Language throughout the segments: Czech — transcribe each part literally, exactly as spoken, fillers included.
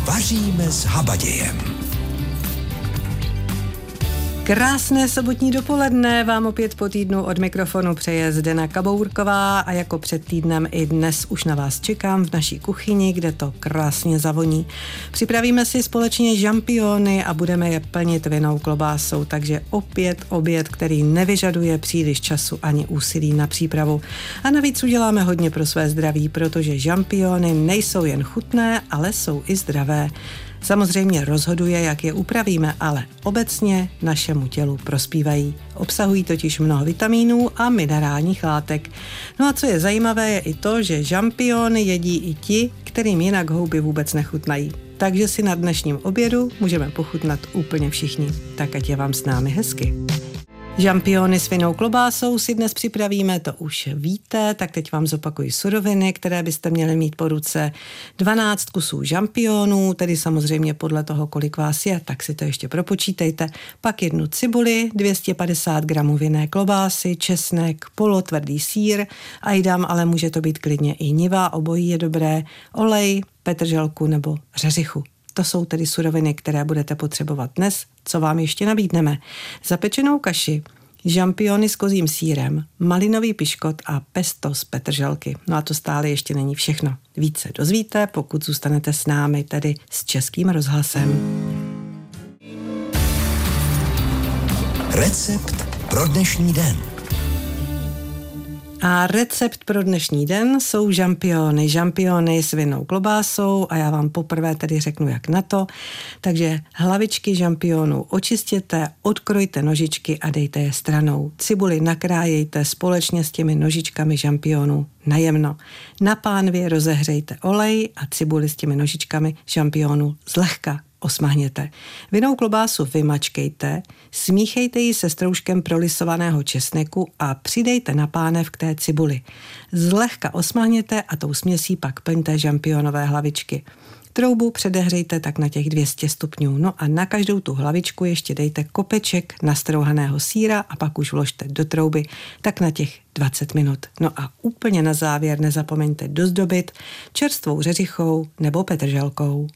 Vaříme s habadějem. Krásné sobotní dopoledne vám opět po týdnu od mikrofonu přeje Zdena Kabourková a jako před týdnem i dnes už na vás čekám v naší kuchyni, kde to krásně zavoní. Připravíme si společně žampiony a budeme je plnit vinnou klobásou, takže opět oběd, který nevyžaduje příliš času ani úsilí na přípravu. A navíc uděláme hodně pro své zdraví, protože žampiony nejsou jen chutné, ale jsou i zdravé. Samozřejmě rozhoduje, jak je upravíme, ale obecně našemu tělu prospívají. Obsahují totiž mnoho vitamínů a minerálních látek. No a co je zajímavé, je i to, že žampiony jedí i ti, kterým jinak houby vůbec nechutnají. Takže si na dnešním obědu můžeme pochutnat úplně všichni. Tak ať je vám s námi hezky. Žampiony s vinnou klobásou si dnes připravíme, to už víte, tak teď vám zopakuji suroviny, které byste měli mít po ruce. dvanáct kusů žampionů, tedy samozřejmě podle toho, kolik vás je, tak si to ještě propočítejte. Pak jednu cibuli, dvě stě padesát gramů vinné klobásy, česnek, polotvrdý sýr, ajdam, ale může to být klidně i niva, obojí je dobré, olej, petrželku nebo řeřichu. To jsou tedy suroviny, které budete potřebovat dnes. Co vám ještě nabídneme? Zapečenou kaši, žampiony s kozím sýrem, malinový piškot a pesto z petrželky. No a to stále ještě není všechno. Více dozvíte, pokud zůstanete s námi, tedy s Českým rozhlasem. Recept pro dnešní den. A recept pro dnešní den jsou žampiony. Žampiony s vinnou klobásou a já vám poprvé tedy řeknu, jak na to. Takže hlavičky žampionů očistěte, odkrojte nožičky a dejte je stranou. Cibuli nakrájejte společně s těmi nožičkami žampionů najemno. Na pánvě rozehřejte olej a cibuli s těmi nožičkami žampionů zlehka osmahněte. Vinnou klobásu vymačkejte, smíchejte ji se stroužkem prolisovaného česneku a přidejte na pánev k té cibuli. Zlehka osmahněte a tou směsí pak plňte žampionové hlavičky. Troubu předehřejte tak na těch dvě stě stupňů. No a na každou tu hlavičku ještě dejte kopeček nastrouhaného sýra a pak už vložte do trouby tak na těch dvacet minut. No a úplně na závěr nezapomeňte dozdobit čerstvou řeřichou nebo petrželkou.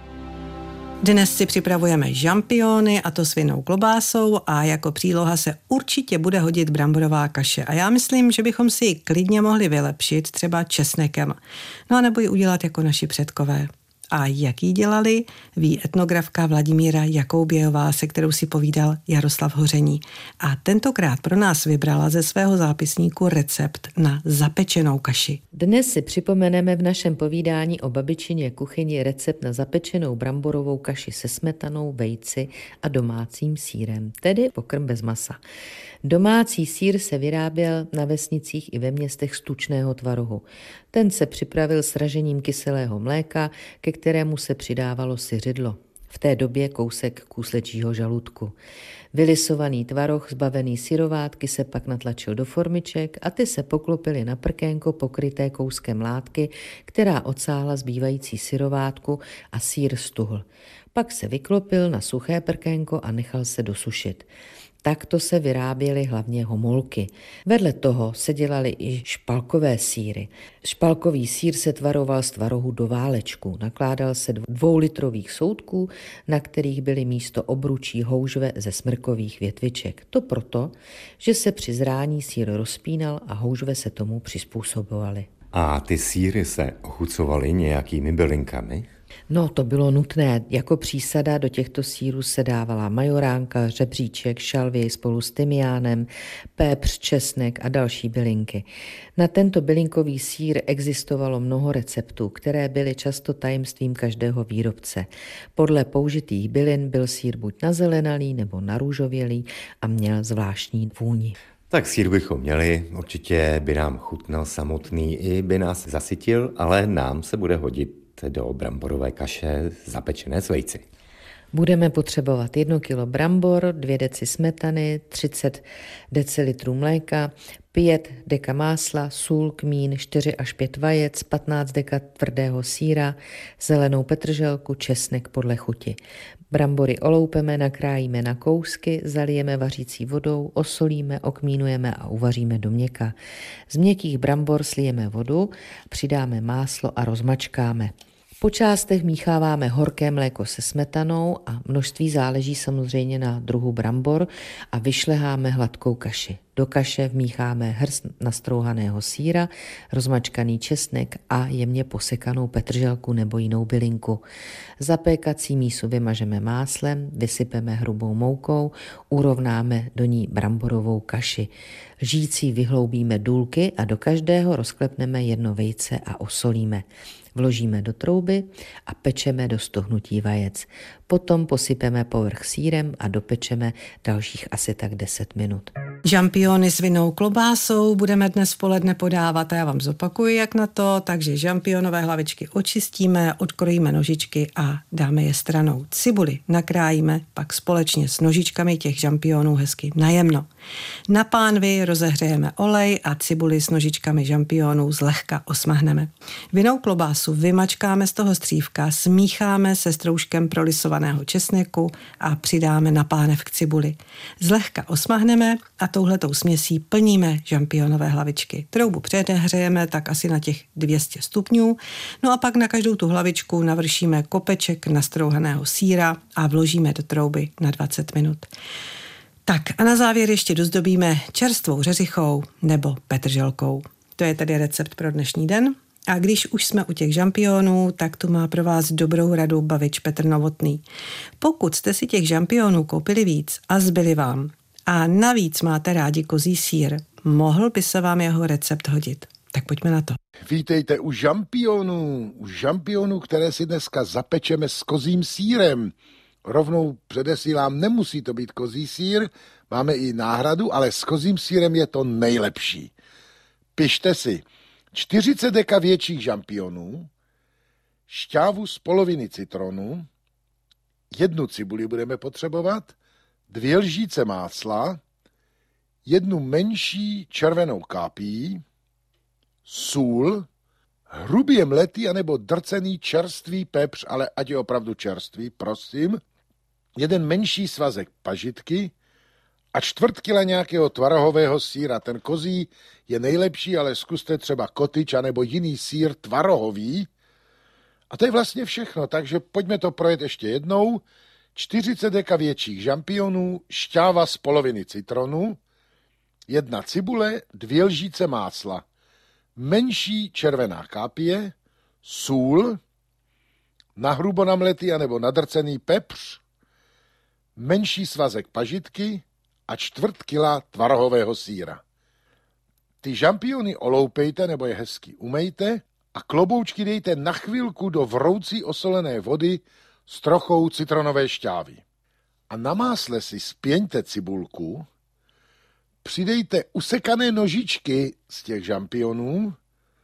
Dnes si připravujeme žampiony a to s vinnou klobásou a jako příloha se určitě bude hodit bramborová kaše. A já myslím, že bychom si ji klidně mohli vylepšit třeba česnekem. No a nebo ji udělat jako naši předkové. A jak ji dělali, ví etnografka Vladimíra Jakoubějová, se kterou si povídal Jaroslav Hoření. A tentokrát pro nás vybrala ze svého zápisníku recept na zapečenou kaši. Dnes si připomeneme v našem povídání o babičině kuchyni recept na zapečenou bramborovou kaši se smetanou, vejci a domácím sýrem, tedy pokrm bez masa. Domácí sýr se vyráběl na vesnicích i ve městech z tučného tvarohu. Ten se připravil sražením kyselého mléka, ke kterému se přidávalo syřidlo. V té době kousek kůslečího žaludku. Vylisovaný tvaroh zbavený syrovátky se pak natlačil do formiček a ty se poklopily na prkénko pokryté kouskem látky, která odsáhla zbývající syrovátku a sýr stuhl. Pak se vyklopil na suché prkénko a nechal se dosušit. Takto se vyráběly hlavně homolky. Vedle toho se dělaly i špalkové sýry. Špalkový sýr se tvaroval z tvarohu do válečku. Nakládal se do dvoulitrových soudků, na kterých byly místo obručí houžve ze smrkových větviček. To proto, že se při zrání sýr rozpínal a houžve se tomu přizpůsobovaly. A ty sýry se ochucovaly nějakými bylinkami? No, to bylo nutné. Jako přísada do těchto sýrů se dávala majoránka, řebříček, šalvěj spolu s tymiánem, pepř, česnek a další bylinky. Na tento bylinkový sýr existovalo mnoho receptů, které byly často tajemstvím každého výrobce. Podle použitých bylin byl sýr buď nazelenalý nebo narůžovělý a měl zvláštní vůni. Tak sýr bychom měli, určitě by nám chutnal samotný i by nás zasytil, ale nám se bude hodit do bramborové kaše zapečené s vejci. Budeme potřebovat jedno kilo brambor, dvě deci smetany, třicet decilitrů mléka, pět deka másla, sůl, kmín, čtyři až pět vajec, patnáct deka tvrdého sýra, zelenou petrželku, česnek podle chuti. Brambory oloupeme, nakrájíme na kousky, zalijeme vařící vodou, osolíme, okmínujeme a uvaříme do měka. Z měkkých brambor slijeme vodu, přidáme máslo a rozmačkáme. Po částech mícháváme horké mléko se smetanou a množství záleží samozřejmě na druhu brambor a vyšleháme hladkou kaši. Do kaše vmícháme hrst nastrouhaného sýra, rozmačkaný česnek a jemně posekanou petrželku nebo jinou bylinku. Zapékací mísu vymažeme máslem, vysypeme hrubou moukou, urovnáme do ní bramborovou kaši. Lžící vyhloubíme důlky a do každého rozklepneme jedno vejce a osolíme. Vložíme do trouby a pečeme do stohnutí vajec. Potom posypeme povrch sýrem a dopečeme dalších asi tak deset minut. Žampiony s vinnou klobásou budeme dnes v poledne podávat a já vám zopakuju, jak na to. Takže žampionové hlavičky očistíme, odkrojíme nožičky a dáme je stranou. Cibuli nakrájíme, pak společně s nožičkami těch žampionů hezky najemno. Na pánvi rozehřejeme olej a cibuli s nožičkami žampionů zlehka osmahneme. Vinnou klobásu vymačkáme z toho střívka, smícháme se stroužkem prolisovaného česneku a přidáme na pánev k cibuli. Zlehka osmahneme a touhletou směsí plníme žampionové hlavičky. Troubu předehřejeme tak asi na těch dvě stě stupňů, no a pak na každou tu hlavičku navršíme kopeček nastrouhaného sýra a vložíme do trouby na dvacet minut. Tak a na závěr ještě dozdobíme čerstvou řeřichou nebo petrželkou. To je tedy recept pro dnešní den. A když už jsme u těch žampionů, tak tu má pro vás dobrou radu bavič Petr Novotný. Pokud jste si těch žampionů koupili víc a zbyli vám a navíc máte rádi kozí sýr, mohl by se vám jeho recept hodit. Tak pojďme na to. Vítejte u žampionů, u žampionů, které si dneska zapečeme s kozím sýrem. Rovnou předesílám, nemusí to být kozí sýr, máme i náhradu, ale s kozím sýrem je to nejlepší. Pište si čtyřicet deka větších žampionů, šťávu z poloviny citronu, jednu cibuli budeme potřebovat, dvě lžíce másla, jednu menší červenou kápí, sůl, hrubě mletý anebo drcený čerstvý pepř, ale ať je opravdu čerstvý, prosím, jeden menší svazek pažitky a čtvrt kila nějakého tvarohového sýra. Ten kozí je nejlepší, ale zkuste třeba kotyč anebo jiný sýr tvarohový. A to je vlastně všechno, takže pojďme to projet ještě jednou. čtyřicet deka větších žampionů, šťáva z poloviny citronu, jedna cibule, dvě lžíce másla, menší červená kápie, sůl, nahrubo namletý anebo nadrcený pepř, menší svazek pažitky a čtvrt kila tvarohového sýra. Ty žampiony oloupejte nebo je hezky umejte a kloboučky dejte na chvilku do vroucí osolené vody s trochou citronové šťávy. A na másle si spěňte cibulku, přidejte usekané nožičky z těch žampionů,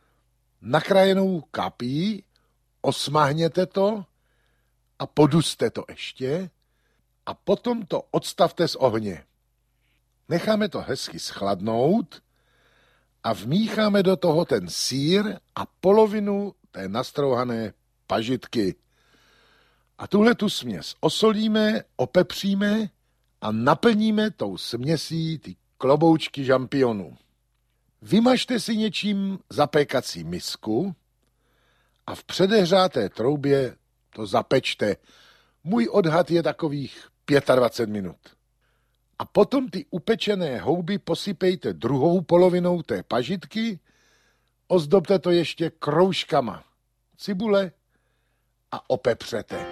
nakrájenou kapí, osmahněte to a poduste to ještě a potom to odstavte z ohně. Necháme to hezky schladnout a vmícháme do toho ten sýr a polovinu té nastrouhané pažitky. A tuhle tu směs osolíme, opepříme a naplníme tou směsí ty kloboučky žampionů. Vymažte si něčím zapékací misku a v předehřáté troubě to zapečte. Můj odhad je takových dvacet pět minut. A potom ty upečené houby posypejte druhou polovinou té pažitky, ozdobte to ještě kroužkama cibule a opepřete.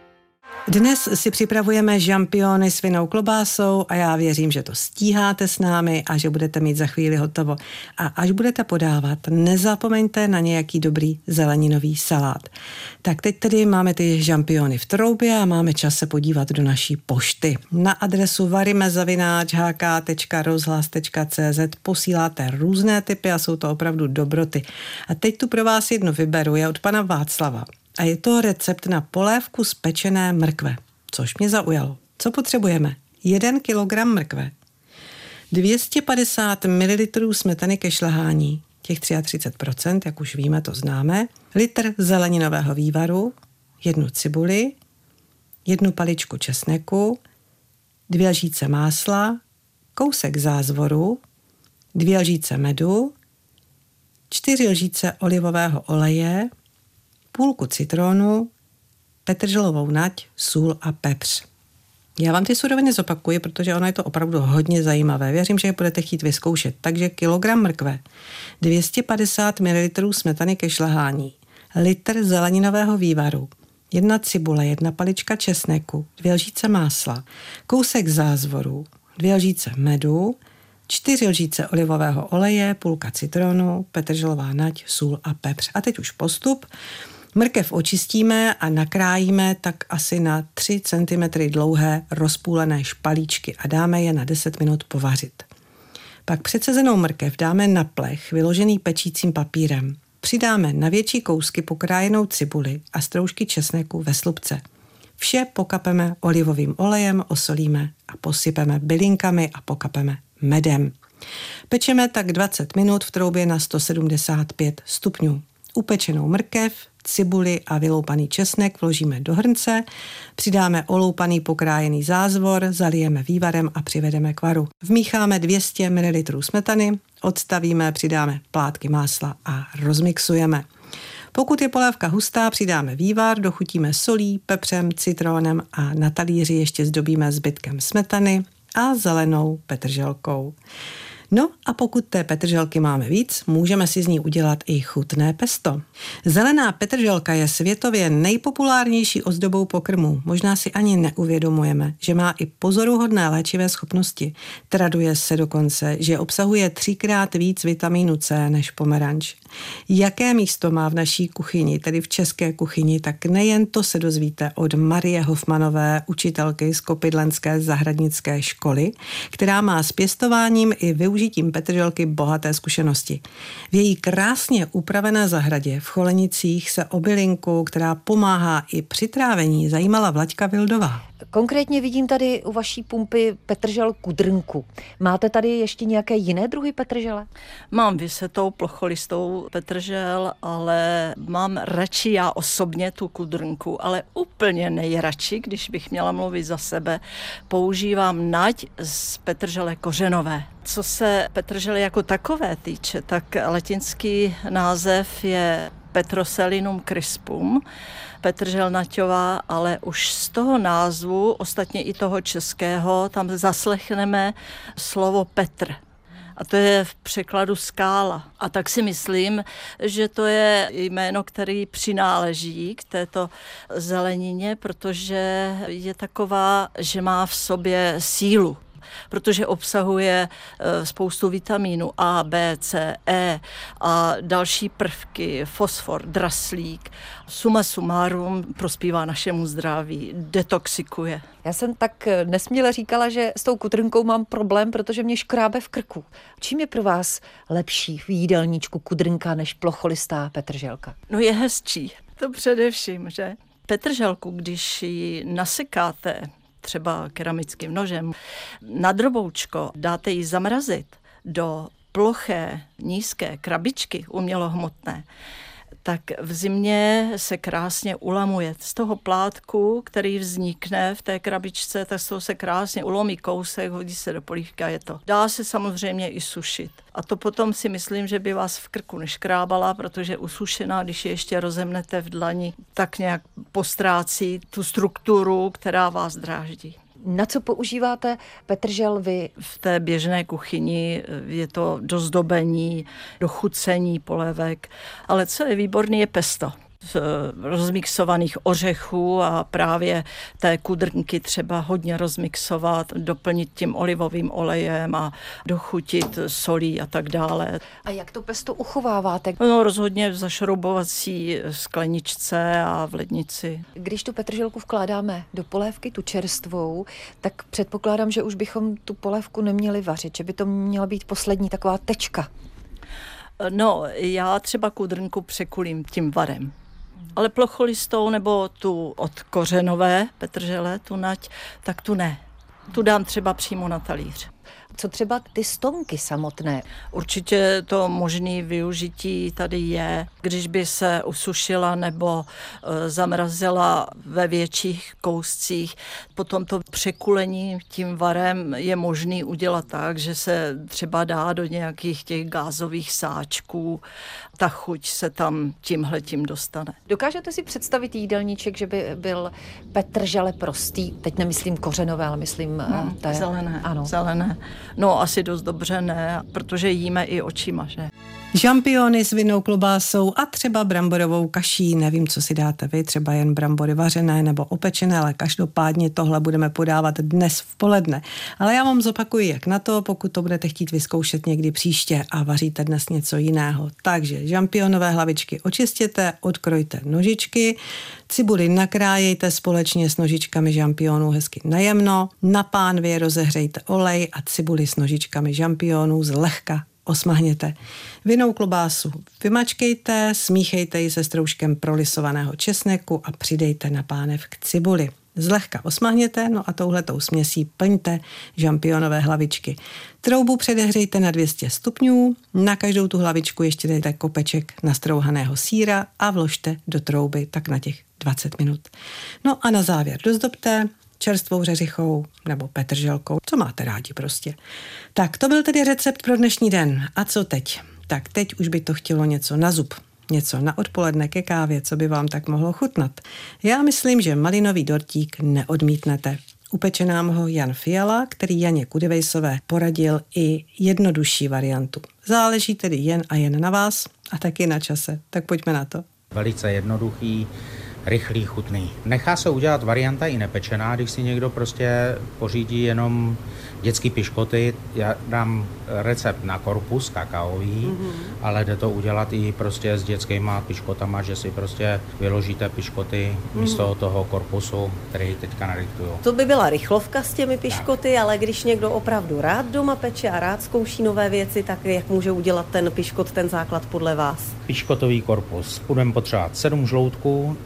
Dnes si připravujeme žampiony s vinnou klobásou a já věřím, že to stíháte s námi a že budete mít za chvíli hotovo. A až budete podávat, nezapomeňte na nějaký dobrý zeleninový salát. Tak teď tedy máme ty žampiony v troubě a máme čas se podívat do naší pošty. Na adresu varime zavináč h k tečka rozhlas tečka c z posíláte různé typy a jsou to opravdu dobroty. A teď tu pro vás jedno vyberu, je od pana Václava. A je to recept na polévku z pečené mrkve, což mě zaujalo. Co potřebujeme? jeden kilogram mrkve, dvě stě padesát mililitrů smetany ke šlehání, těch třicet tři procent, jak už víme, to známe, litr zeleninového vývaru, jednu cibuli, jednu paličku česneku, dvě lžíce másla, kousek zázvoru, dvě lžíce medu, čtyři lžíce olivového oleje, půlku citronu, petrželovou nať, sůl a pepř. Já vám ty suroviny zopakuji, protože ono je to opravdu hodně zajímavé. Věřím, že je budete chtít vyzkoušet. Takže kilogram mrkve, dvě stě padesát mililitrů smetany ke šlehání, litr zeleninového vývaru, jedna cibule, jedna palička česneku, dvě lžíce másla, kousek zázvoru, dvě lžíce medu, čtyři lžíce olivového oleje, půlka citronu, petrželová nať, sůl a pepř. A teď už postup. Mrkev očistíme a nakrájíme tak asi na tři centimetry dlouhé rozpůlené špalíčky a dáme je na deset minut povařit. Pak předsezenou mrkev dáme na plech, vyložený pečícím papírem. Přidáme na větší kousky pokrájenou cibuli a stroužky česneku ve slupce. Vše pokapeme olivovým olejem, osolíme a posypeme bylinkami a pokapeme medem. Pečeme tak dvacet minut v troubě na sto sedmdesát pět stupňů. Upečenou mrkev, cibuli a vyloupaný česnek vložíme do hrnce, přidáme oloupaný pokrájený zázvor, zalijeme vývarem a přivedeme k varu. Vmícháme dvě stě mililitrů smetany, odstavíme, přidáme plátky másla a rozmixujeme. Pokud je polévka hustá, přidáme vývar, dochutíme solí, pepřem, citronem a na talíři ještě zdobíme zbytkem smetany a zelenou petrželkou. No a pokud té petrželky máme víc, můžeme si z ní udělat i chutné pesto. Zelená petrželka je světově nejpopulárnější ozdobou pokrmů. Možná si ani neuvědomujeme, že má i pozoruhodné léčivé schopnosti. Traduje se dokonce, že obsahuje třikrát víc vitamínu C než pomeranč. Jaké místo má v naší kuchyni, tedy v české kuchyni, tak nejen to se dozvíte od Marie Hofmanové, učitelky z Kopidlenské zahradnické školy, která má s pěstováním i využitím petrželky bohaté zkušenosti. V její krásně upravené zahradě v Cholenicích se o bylinku, která pomáhá i při trávení, zajímala Vlaďka Vildová. Konkrétně vidím tady u vaší pumpy petržel kudrnku. Máte tady ještě nějaké jiné druhy petržele? Mám vysetou plocholistou petržel, ale mám radši já osobně tu kudrnku, ale úplně nejradši, když bych měla mluvit za sebe, používám nať z petržele kořenové. Co se petržele jako takové týče, tak latinský název je Petroselinum crispum, petržel naťová, ale už z toho názvu, ostatně i toho českého, tam zaslechneme slovo Petr. A to je v překladu skála. A tak si myslím, že to je jméno, který přináleží k této zelenině, protože je taková, že má v sobě sílu. Protože obsahuje spoustu vitamínů A, B, C, E a další prvky, fosfor, draslík. Suma sumárum prospívá našemu zdraví, detoxikuje. Já jsem tak nesměle říkala, že s tou kudrnkou mám problém, protože mě škrábe v krku. Čím je pro vás lepší v jídelníčku kudrnka než plocholistá petrželka? No je hezčí, to především, že? Petrželku, když ji nasekáte, třeba keramickým nožem, na droboučko dáte ji zamrazit do ploché, nízké krabičky umělohmotné, tak v zimě se krásně ulamuje. Z toho plátku, který vznikne v té krabičce, tak z toho se krásně ulomí kousek, hodí se do polívky a je to. Dá se samozřejmě i sušit. A to potom si myslím, že by vás v krku neškrábala, protože usušená, když je ještě rozemnete v dlani, tak nějak postrácí tu strukturu, která vás dráždí. Na co používáte petržel vy? V té běžné kuchyni je to do zdobení, do chucení polévek, ale co je výborný, je pesto z rozmixovaných ořechů a právě té kudrnky třeba hodně rozmixovat, doplnit tím olivovým olejem a dochutit solí a tak dále. A jak to pesto uchováváte? No rozhodně v zašroubovací skleničce a v lednici. Když tu petrželku vkládáme do polévky, tu čerstvou, tak předpokládám, že už bychom tu polévku neměli vařit, že by to měla být poslední taková tečka. No, já třeba kudrnku překulím tím varem. Ale plocholistou nebo tu od kořenové petržele, tu nať, tak tu ne. Tu dám třeba přímo na talíř. Co třeba ty stonky samotné? Určitě to možné využití tady je, když by se usušila nebo e, zamrazila ve větších kouscích. Potom to překulení tím varem je možný udělat tak, že se třeba dá do nějakých těch gázových sáčků. Ta chuť se tam tímhletím dostane. Dokážete si představit jídelníček, že by byl petržele prostý? Teď nemyslím kořenové, ale myslím no, té... zelené. Ano. Zelené. No asi dost dobře ne, protože jíme i očima, že? Žampiony s vinnou klobásou a třeba bramborovou kaší. Nevím, co si dáte vy, třeba jen brambory vařené nebo opečené, ale každopádně tohle budeme podávat dnes v poledne. Ale já vám zopakuji, jak na to, pokud to budete chtít vyzkoušet někdy příště a vaříte dnes něco jiného. Takže žampionové hlavičky očistěte, odkrojte nožičky, cibuli nakrájejte společně s nožičkami žampionů hezky najemno, na pánvě rozehřejte olej a cibuli s nožičkami žampionů zlehka osmahněte. Vinnou klobásu vymačkejte, smíchejte ji se stroužkem prolisovaného česneku a přidejte na pánev k cibuli. Zlehka osmahněte, no a touhletou směsí plňte žampionové hlavičky. Troubu předehřejte na dvě stě stupňů, na každou tu hlavičku ještě dejte kopeček nastrouhaného sýra a vložte do trouby tak na těch dvacet minut. No a na závěr dozdobte čerstvou řeřichou nebo petrželkou, co máte rádi prostě. Tak to byl tedy recept pro dnešní den. A co teď? Tak teď už by to chtělo něco na zub. Něco na odpoledne ke kávě, co by vám tak mohlo chutnat. Já myslím, že malinový dortík neodmítnete. Upeče nám ho Jan Fiala, který Janě Kudevejsové poradil i jednodušší variantu. Záleží tedy jen a jen na vás a taky na čase. Tak pojďme na to. Velice jednoduchý, rychlý, chutný. Nechá se udělat varianta i nepečená, když si někdo prostě pořídí jenom dětský piškoty. Já dám recept na korpus kakaový, mm-hmm. ale jde to udělat i prostě s dětskýma piškotama, že si prostě vyložíte piškoty mm-hmm. místo toho korpusu, který teďka nadiktuju. To by byla rychlovka s těmi piškoty, tak. Ale když někdo opravdu rád doma peče a rád zkouší nové věci, tak jak může udělat ten piškot, ten základ podle vás? Piškotový korpus. Budeme potřebovat sedm žloutků,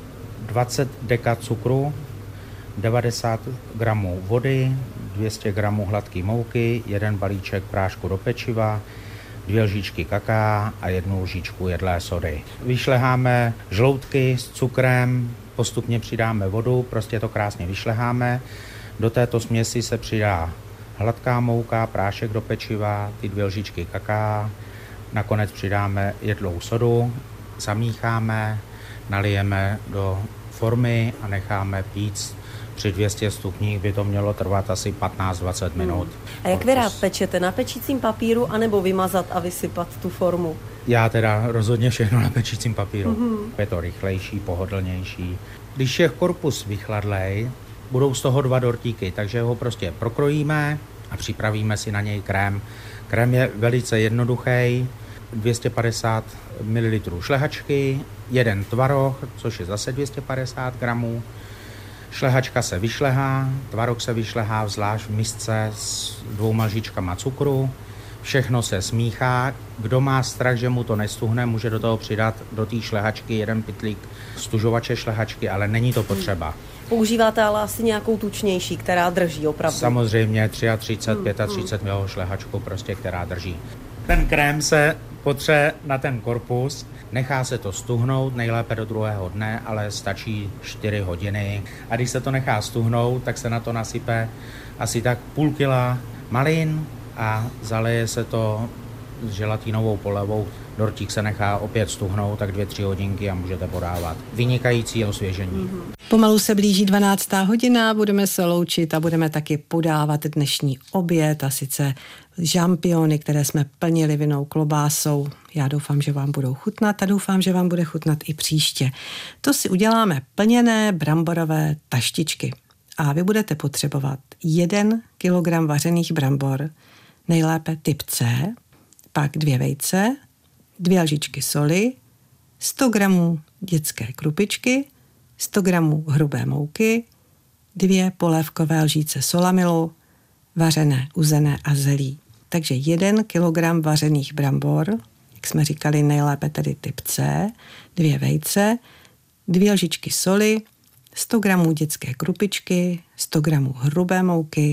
dvacet deka cukru, devadesát gramů vody, dvě stě gramů hladké mouky, jeden balíček prášku do pečiva, dvě lžičky kakaa a jednu lžičku jedlé sody. Vyšleháme žloutky s cukrem, postupně přidáme vodu, prostě to krásně vyšleháme. Do této směsi se přidá hladká mouka, prášek do pečiva, ty dvě lžičky kakaa, nakonec přidáme jedlou sodu, zamícháme, nalijeme do formy a necháme pít. Při dvě stě stupních by to mělo trvat asi patnáct dvacet minut. Hmm. A jak vy rád pečete? Na pečícím papíru anebo vymazat a vysypat tu formu? Já teda rozhodně všechno na pečícím papíru. Hmm. Je to rychlejší, pohodlnější. Když je korpus vychladlej, budou z toho dva dortíky, takže ho prostě prokrojíme a připravíme si na něj krém. Krém je velice jednoduchý, dvě stě padesát mililitrů šlehačky, jeden tvaroh, což je zase dvě stě padesát gramů. Šlehačka se vyšlehá, tvaroh se vyšlehá zvlášť v misce s dvouma lžičkama cukru. Všechno se smíchá. Kdo má strach, že mu to nestuhne, může do toho přidat do té šlehačky jeden pytlík stužovače šlehačky, ale není to potřeba. Používáte ale asi nějakou tučnější, která drží opravdu? Samozřejmě třicet, třicet, třicet pět hmm. šlehačku prostě, která drží. Ten krém se potře na ten korpus, nechá se to stuhnout, nejlépe do druhého dne, ale stačí čtyři hodiny. A když se to nechá stuhnout, tak se na to nasype asi tak půl kila malin a zaleje se to s želatinovou polevou. Dortík se nechá opět stuhnout, tak dvě, tři hodinky a můžete podávat. Vynikající osvěžení. Mm-hmm. Pomalu se blíží dvanáctá hodina, budeme se loučit a budeme taky podávat dnešní oběd a sice žampiony, které jsme plnili vinnou klobásou. Já doufám, že vám budou chutnat a doufám, že vám bude chutnat i příště. To si uděláme plněné bramborové taštičky. A vy budete potřebovat jeden kilogram vařených brambor, nejlépe typ C, pak dvě vejce, dvě lžičky soli, sto gramů dětské krupičky, sto gramů hrubé mouky, dvě polévkové lžíce solamilu, vařené, uzené a zelí. Takže jeden kilogram vařených brambor, jak jsme říkali, nejlépe tedy typ C, dvě vejce, dvě lžičky soli, sto gramů dětské krupičky, sto gramů hrubé mouky,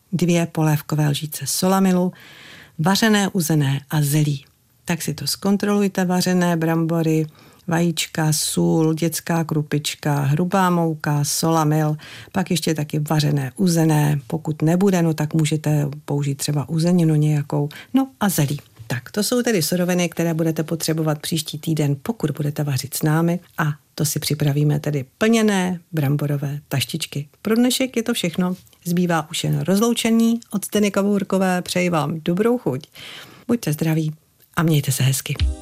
dvě polévkové lžíce solamilu, vařené, uzené a zelí. Tak si to zkontrolujte, vařené brambory, vajíčka, sůl, dětská krupička, hrubá mouka, solamil, pak ještě taky vařené, uzené. Pokud nebude, no tak můžete použít třeba uzeninu nějakou, no a zelí. Tak, to jsou tedy suroviny, které budete potřebovat příští týden, pokud budete vařit s námi, a to si připravíme tedy plněné bramborové taštičky. Pro dnešek je to všechno. Zbývá už jen rozloučení od Zdeny Kabourkové. Přeji vám dobrou chuť. Buďte zdraví a mějte se hezky.